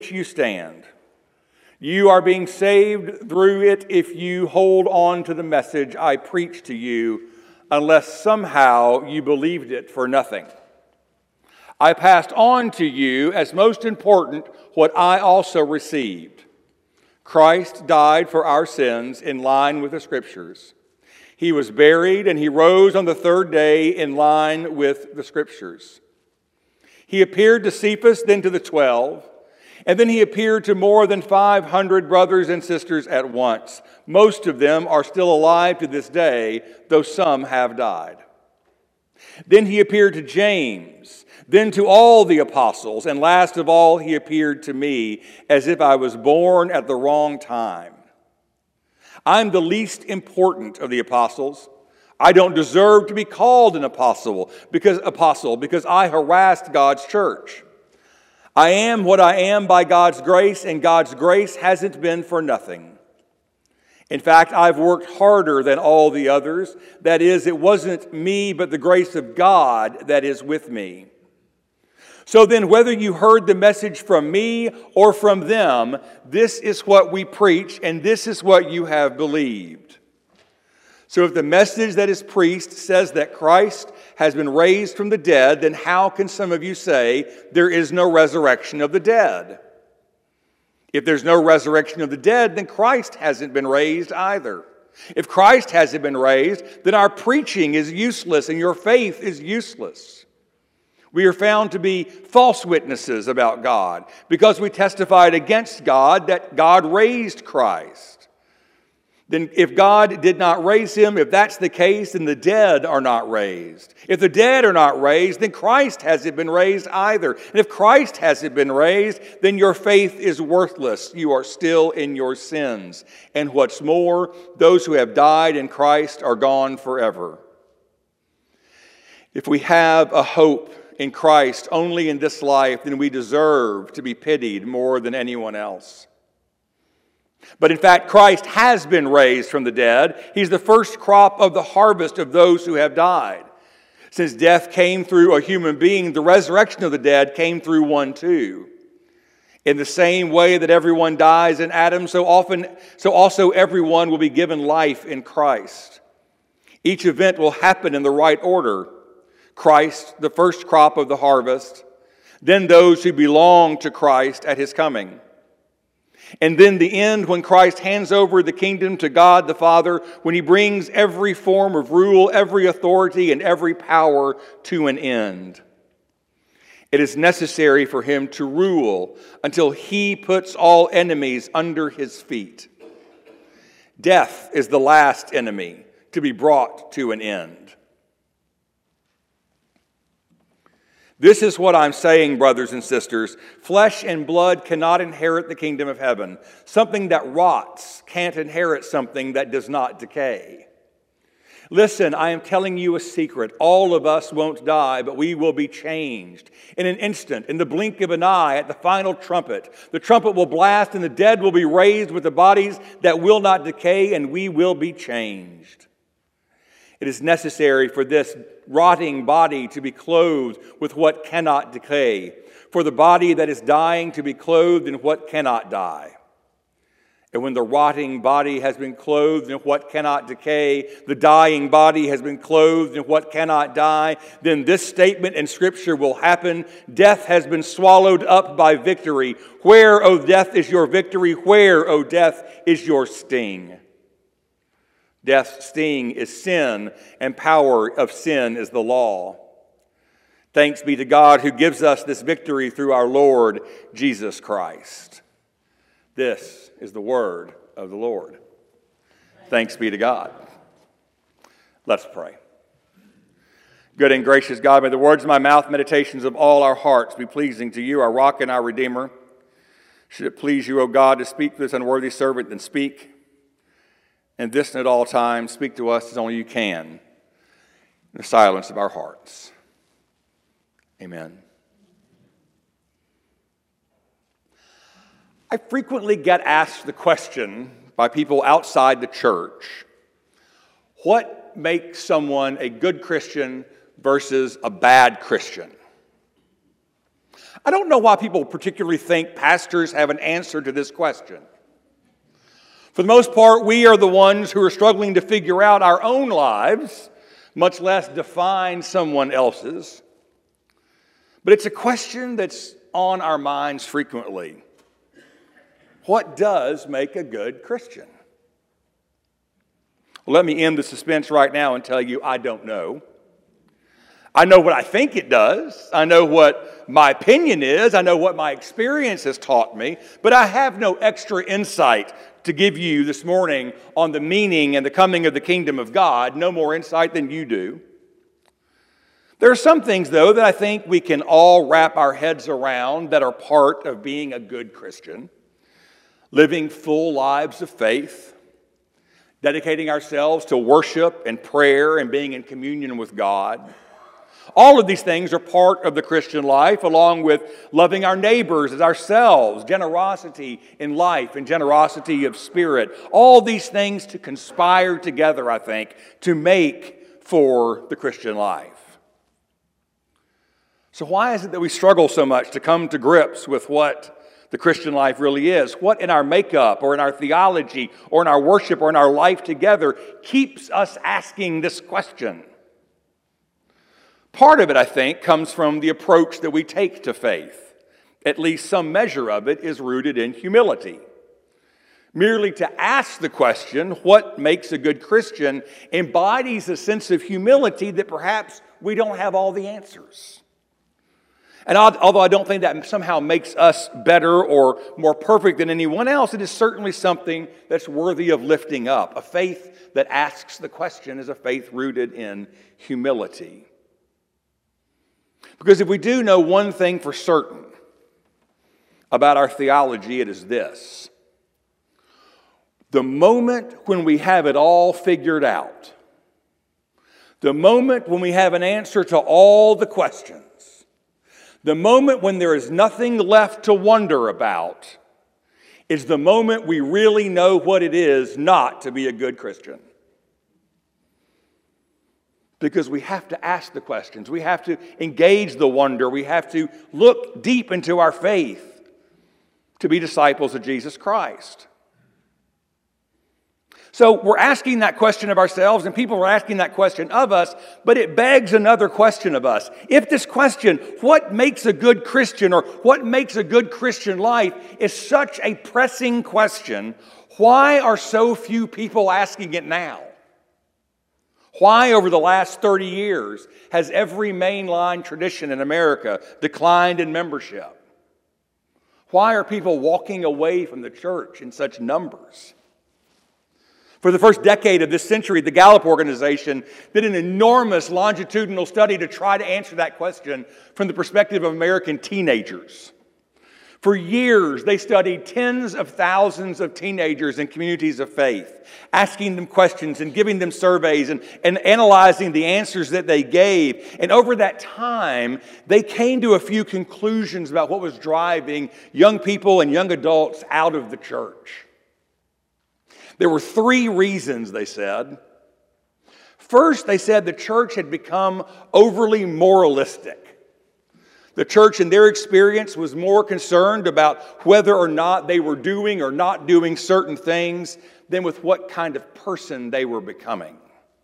preach, you stand. You are being saved through it if you hold on to the message I preach to you, unless somehow you believed it for nothing. I passed on to you as most important what I also received. Christ died for our sins in line with the Scriptures. He was buried and he rose on the third day in line with the Scriptures. He appeared to Cephas, then to the 12, and then he appeared to more than 500 brothers and sisters at once. Most of them are still alive to this day, though some have died. Then he appeared to James, then to all the apostles, and last of all he appeared to me, as if I was born at the wrong time. I'm the least important of the apostles. I don't deserve to be called an apostle because I harassed God's church. I am what I am by God's grace, and God's grace hasn't been for nothing. In fact, I've worked harder than all the others. That is, it wasn't me, but the grace of God that is with me. So then, whether you heard the message from me or from them, this is what we preach, and this is what you have believed. So if the message that is preached says that Christ has been raised from the dead, then how can some of you say there is no resurrection of the dead? If there's no resurrection of the dead, then Christ hasn't been raised either. If Christ hasn't been raised, then our preaching is useless and your faith is useless. We are found to be false witnesses about God because we testified against God that God raised Christ. Then if God did not raise him, if that's the case, then the dead are not raised. If the dead are not raised, then Christ hasn't been raised either. And if Christ hasn't been raised, then your faith is worthless. You are still in your sins. And what's more, those who have died in Christ are gone forever. If we have a hope in Christ only in this life, then we deserve to be pitied more than anyone else. But in fact, Christ has been raised from the dead. He's the first crop of the harvest of those who have died. Since death came through a human being, the resurrection of the dead came through one too. In the same way that everyone dies in Adam, so also everyone will be given life in Christ. Each event will happen in the right order. Christ, the first crop of the harvest, then those who belong to Christ at his coming. And then the end when Christ hands over the kingdom to God the Father, when he brings every form of rule, every authority, and every power to an end. It is necessary for him to rule until he puts all enemies under his feet. Death is the last enemy to be brought to an end. This is what I'm saying, brothers and sisters. Flesh and blood cannot inherit the kingdom of heaven. Something that rots can't inherit something that does not decay. Listen, I am telling you a secret. All of us won't die, but we will be changed. In an instant, in the blink of an eye, at the final trumpet. The trumpet will blast and the dead will be raised with the bodies that will not decay, and we will be changed. It is necessary for this rotting body to be clothed with what cannot decay, for the body that is dying to be clothed in what cannot die. And when the rotting body has been clothed in what cannot decay, the dying body has been clothed in what cannot die, then this statement in Scripture will happen: death has been swallowed up by victory. Where, O death, is your victory? Where, O death, is your sting? Death's sting is sin, and power of sin is the law. Thanks be to God who gives us this victory through our Lord Jesus Christ. This is the word of the Lord. Thanks be to God. Let's pray. Good and gracious God, may the words of my mouth, meditations of all our hearts be pleasing to you, our rock and our redeemer. Should it please you, O God, to speak to this unworthy servant, then speak. And this and at all times, speak to us as only you can, in the silence of our hearts. Amen. I frequently get asked the question by people outside the church, what makes someone a good Christian versus a bad Christian? I don't know why people particularly think pastors have an answer to this question. For the most part, we are the ones who are struggling to figure out our own lives, much less define someone else's. But it's a question that's on our minds frequently. What does make a good Christian? Well, let me end the suspense right now and tell you I don't know. I know what I think it does. I know what my opinion is. I know what my experience has taught me. But I have no extra insight to give you this morning on the meaning and the coming of the kingdom of God. No more insight than you do. There are some things, though, that I think we can all wrap our heads around that are part of being a good Christian. Living full lives of faith. Dedicating ourselves to worship and prayer and being in communion with God. All of these things are part of the Christian life, along with loving our neighbors as ourselves, generosity in life and generosity of spirit. All these things to conspire together, I think, to make for the Christian life. So why is it that we struggle so much to come to grips with what the Christian life really is? What in our makeup or in our theology or in our worship or in our life together keeps us asking this question? Part of it, I think, comes from the approach that we take to faith. At least some measure of it is rooted in humility. Merely to ask the question, what makes a good Christian, embodies a sense of humility that perhaps we don't have all the answers. And although I don't think that somehow makes us better or more perfect than anyone else, it is certainly something that's worthy of lifting up. A faith that asks the question is a faith rooted in humility. Because if we do know one thing for certain about our theology, it is this. The moment when we have it all figured out, the moment when we have an answer to all the questions, the moment when there is nothing left to wonder about, is the moment we really know what it is not to be a good Christian. Because we have to ask the questions. We have to engage the wonder. We have to look deep into our faith to be disciples of Jesus Christ. So we're asking that question of ourselves, and people are asking that question of us, but it begs another question of us. If this question, what makes a good Christian or what makes a good Christian life, is such a pressing question, why are so few people asking it now? Why, over the last 30 years, has every mainline tradition in America declined in membership? Why are people walking away from the church in such numbers? For the first decade of this century, the Gallup organization did an enormous longitudinal study to try to answer that question from the perspective of American teenagers. For years, they studied tens of thousands of teenagers in communities of faith, asking them questions and giving them surveys and analyzing the answers that they gave. And over that time, they came to a few conclusions about what was driving young people and young adults out of the church. There were 3 reasons, they said. First, they said the church had become overly moralistic. The church, in their experience, was more concerned about whether or not they were doing or not doing certain things than with what kind of person they were becoming.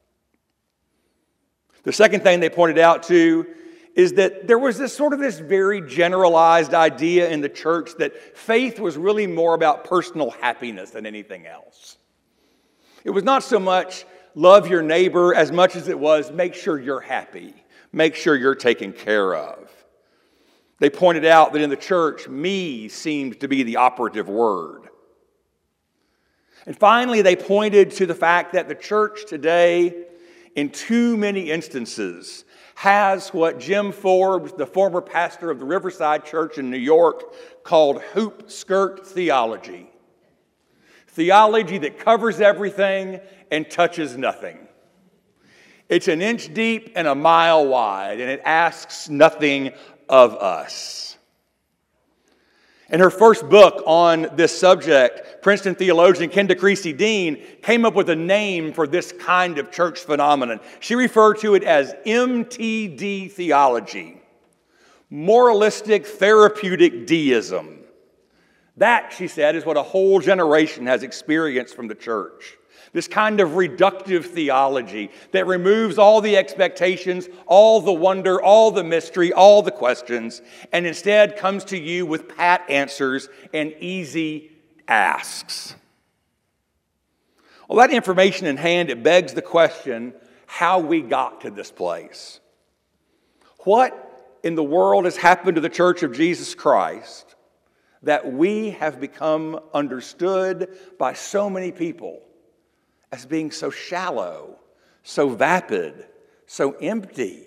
The second thing they pointed out to is that there was this very generalized idea in the church that faith was really more about personal happiness than anything else. It was not so much love your neighbor as much as it was make sure you're happy, make sure you're taken care of. They pointed out that in the church, me seemed to be the operative word. And finally, they pointed to the fact that the church today, in too many instances, has what Jim Forbes, the former pastor of the Riverside Church in New York, called hoop skirt theology. Theology that covers everything and touches nothing. It's an inch deep and a mile wide, and it asks nothing of us. In her first book on this subject, Princeton theologian Kenda Creasy Dean came up with a name for this kind of church phenomenon. She referred to it as MTD theology. moralistic, therapeutic deism. That, she said, is what a whole generation has experienced from the church. This kind of reductive theology that removes all the expectations, all the wonder, all the mystery, all the questions, and instead comes to you with pat answers and easy asks. Well, that information in hand, it begs the question how we got to this place. What in the world has happened to the Church of Jesus Christ that we have become understood by so many people as being so shallow, so vapid, so empty?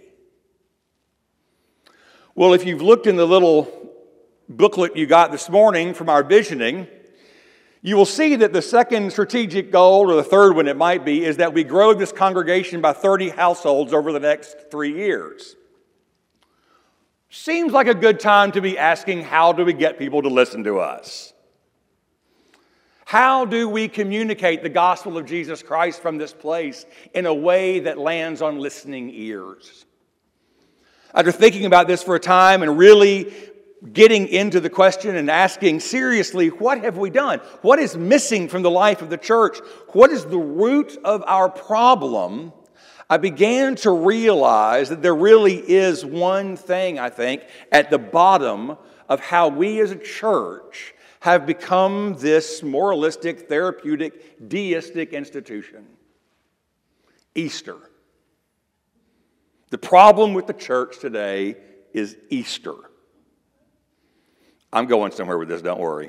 Well, if you've looked in the little booklet you got this morning from our visioning, you will see that the second strategic goal, or the third one it might be, is that we grow this congregation by 30 households over the next 3 years. Seems like a good time to be asking, how do we get people to listen to us? How do we communicate the gospel of Jesus Christ from this place in a way that lands on listening ears? After thinking about this for a time and really getting into the question and asking seriously, what have we done? What is missing from the life of the church? What is the root of our problem? I began to realize that there really is one thing, I think, at the bottom of how we as a church have become this moralistic, therapeutic, deistic institution. Easter. The problem with the church today is Easter. I'm going somewhere with this, don't worry.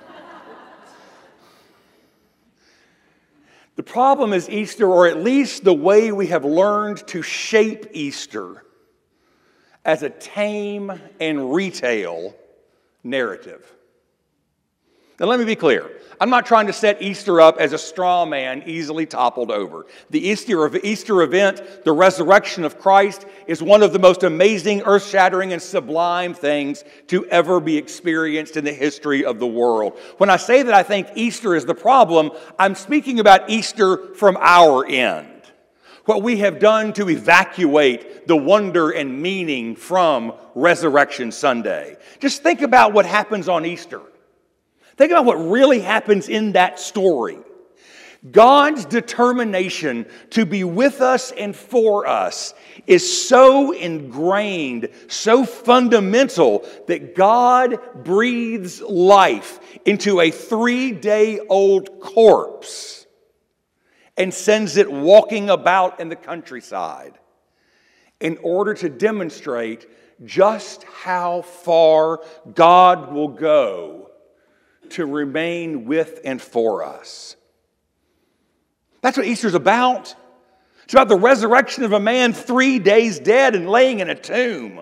The problem is Easter, or at least the way we have learned to shape Easter as a tame and retail narrative. Now, let me be clear. I'm not trying to set Easter up as a straw man easily toppled over. The Easter event, the resurrection of Christ, is one of the most amazing, earth-shattering, and sublime things to ever be experienced in the history of the world. When I say that I think Easter is the problem, I'm speaking about Easter from our end. What we have done to evacuate the wonder and meaning from Resurrection Sunday. Just think about what happens on Easter. Think about what really happens in that story. God's determination to be with us and for us is so ingrained, so fundamental, that God breathes life into a 3-day-old corpse and sends it walking about in the countryside in order to demonstrate just how far God will go to remain with and for us. That's what Easter's about. It's about the resurrection of a man 3 days dead and laying in a tomb.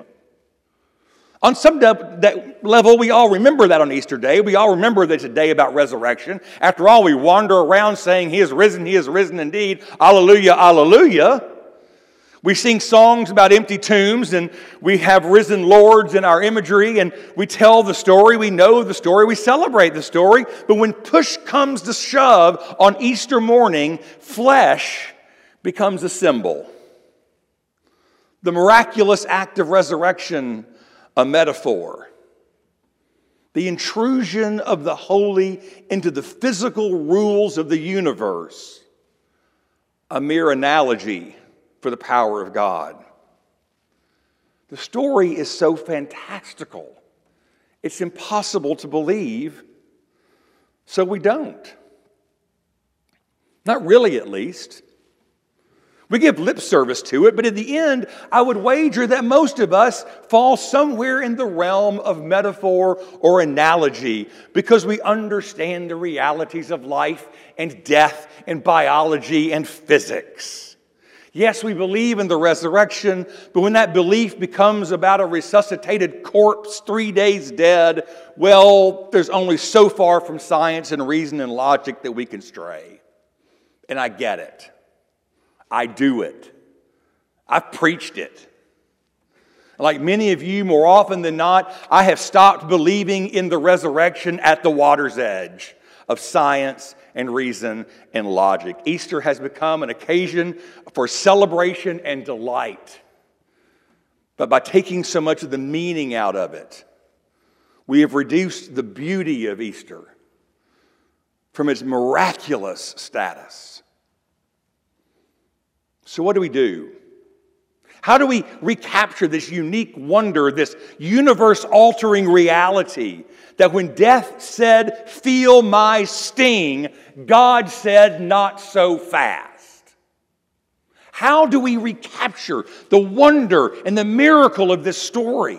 On some level, we all remember that on Easter Day. We all remember that it's a day about resurrection. After all, we wander around saying, He is risen indeed. Alleluia, alleluia. We sing songs about empty tombs, and we have risen lords in our imagery, and we tell the story, we know the story, we celebrate the story. But when push comes to shove on Easter morning, flesh becomes a symbol. The miraculous act of resurrection, a metaphor. The intrusion of the holy into the physical rules of the universe, a mere analogy for the power of God. The story is so fantastical, it's impossible to believe, so we don't. Not really, at least. We give lip service to it, but in the end, I would wager that most of us fall somewhere in the realm of metaphor or analogy because we understand the realities of life and death and biology and physics. Yes, we believe in the resurrection, but when that belief becomes about a resuscitated corpse 3 days dead, well, there's only so far from science and reason and logic that we can stray. And I get it. I do it. I've preached it. Like many of you, more often than not, I have stopped believing in the resurrection at the water's edge of science and reason and logic. Easter has become an occasion for celebration and delight. But by taking so much of the meaning out of it, we have reduced the beauty of Easter from its miraculous status. So what do we do? How do we recapture this unique wonder, this universe-altering reality that when death said, "Feel my sting," God said, "Not so fast"? How do we recapture the wonder and the miracle of this story?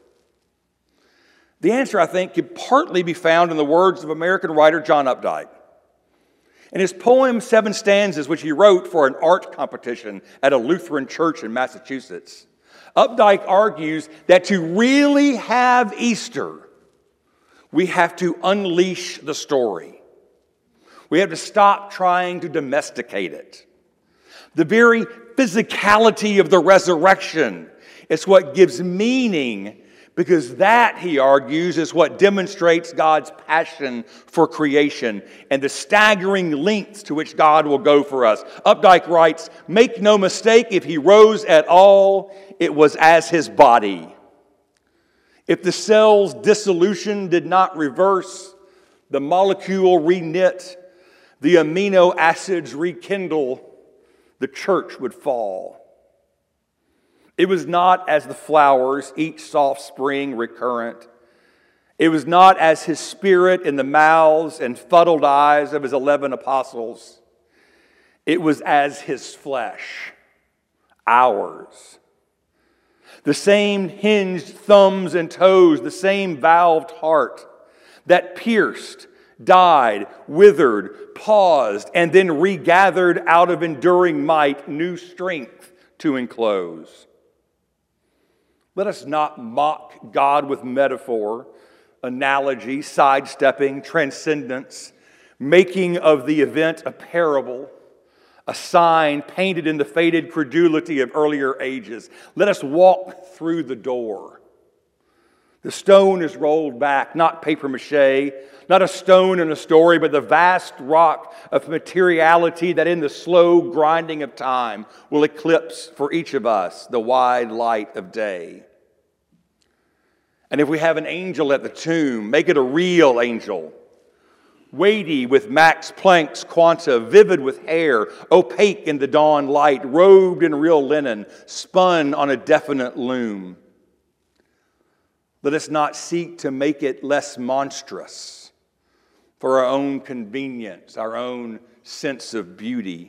The answer, I think, could partly be found in the words of American writer John Updike. In his poem, 7 Stanzas, which he wrote for an art competition at a Lutheran church in Massachusetts, Updike argues that to really have Easter, we have to unleash the story. We have to stop trying to domesticate it. The very physicality of the resurrection is what gives meaning, because that, he argues, is what demonstrates God's passion for creation and the staggering lengths to which God will go for us. Updike writes, "Make no mistake, if he rose at all, it was as his body. If the cell's dissolution did not reverse, the molecule reknit, the amino acids rekindle, the church would fall. It was not as the flowers, each soft spring recurrent. It was not as his spirit in the mouths and fuddled eyes of his 11 apostles. It was as his flesh, ours. The same hinged thumbs and toes, the same valved heart that pierced, died, withered, paused, and then regathered out of enduring might new strength to enclose. Let us not mock God with metaphor, analogy, sidestepping, transcendence, making of the event a parable, a sign painted in the faded credulity of earlier ages. Let us walk through the door. The stone is rolled back, not papier-mâché, not a stone in a story, but the vast rock of materiality that in the slow grinding of time will eclipse for each of us the wide light of day. And if we have an angel at the tomb, make it a real angel, weighty with Max Planck's quanta, vivid with hair, opaque in the dawn light, robed in real linen, spun on a definite loom. Let us not seek to make it less monstrous for our own convenience, our own sense of beauty,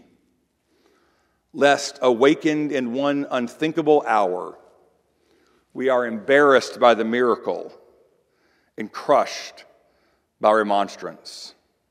lest awakened in one unthinkable hour, we are embarrassed by the miracle and crushed by remonstrance.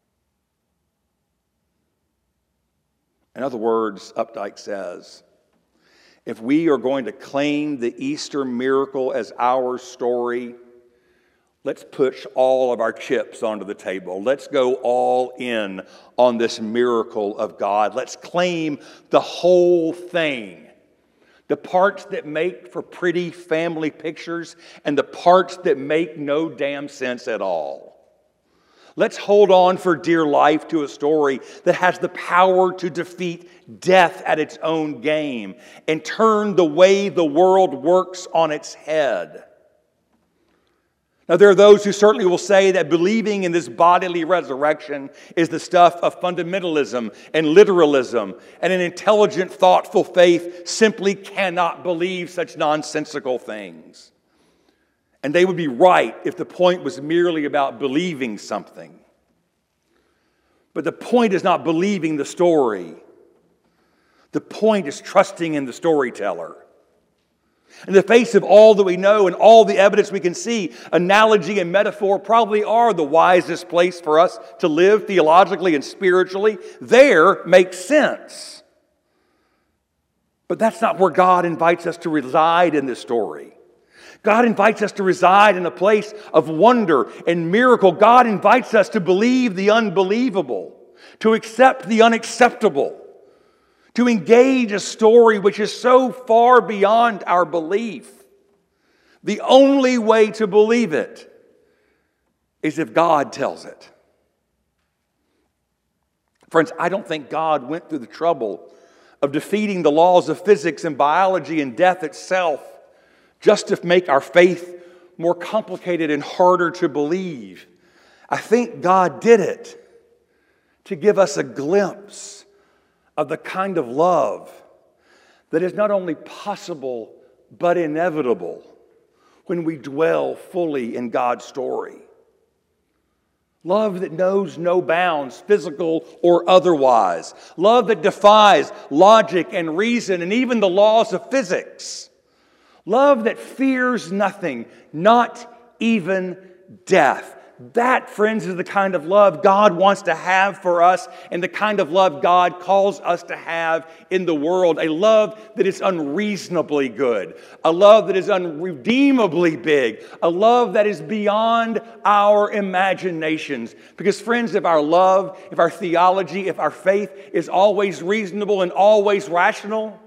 In other words, Updike says, if we are going to claim the Easter miracle as our story, let's push all of our chips onto the table. Let's go all in on this miracle of God. Let's claim the whole thing. The parts that make for pretty family pictures and the parts that make no damn sense at all. Let's hold on for dear life to a story that has the power to defeat death at its own game and turn the way the world works on its head. Now, there are those who certainly will say that believing in this bodily resurrection is the stuff of fundamentalism and literalism, and an intelligent, thoughtful faith simply cannot believe such nonsensical things. And they would be right if the point was merely about believing something. But the point is not believing the story. The point is trusting in the storyteller. In the face of all that we know and all the evidence we can see, analogy and metaphor probably are the wisest place for us to live theologically and spiritually. There makes sense. But that's not where God invites us to reside in this story. God invites us to reside in a place of wonder and miracle. God invites us to believe the unbelievable, to accept the unacceptable, to engage a story which is so far beyond our belief. The only way to believe it is if God tells it. Friends, I don't think God went through the trouble of defeating the laws of physics and biology and death itself just to make our faith more complicated and harder to believe. I think God did it to give us a glimpse of the kind of love that is not only possible but inevitable when we dwell fully in God's story. Love that knows no bounds, physical or otherwise. Love that defies logic and reason and even the laws of physics. Love that fears nothing, not even death. That, friends, is the kind of love God wants to have for us and the kind of love God calls us to have in the world. A love that is unreasonably good. A love that is unredeemably big. A love that is beyond our imaginations. Because, friends, if our love, if our theology, if our faith is always reasonable and always rational,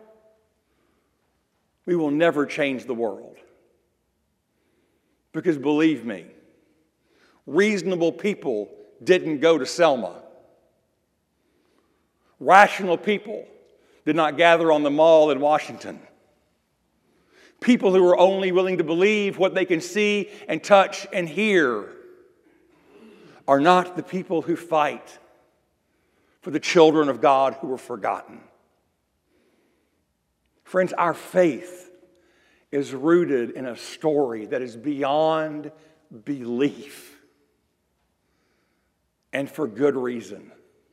we will never change the world. Because believe me, reasonable people didn't go to Selma. Rational people did not gather on the Mall in Washington. People who are only willing to believe what they can see and touch and hear are not the people who fight for the children of God who were forgotten. Friends, our faith is rooted in a story that is beyond belief. And for good reason.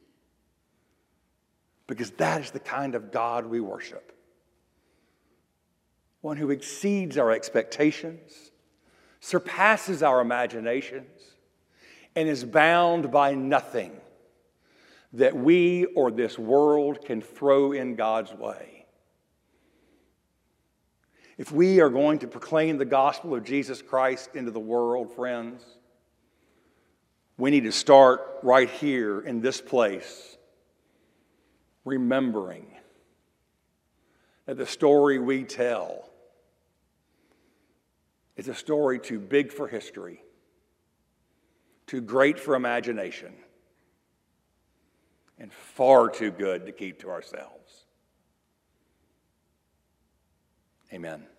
Because that is the kind of God we worship. One who exceeds our expectations, surpasses our imaginations, and is bound by nothing that we or this world can throw in God's way. If we are going to proclaim the gospel of Jesus Christ into the world, friends, we need to start right here in this place, remembering that the story we tell is a story too big for history, too great for imagination, and far too good to keep to ourselves. Amen.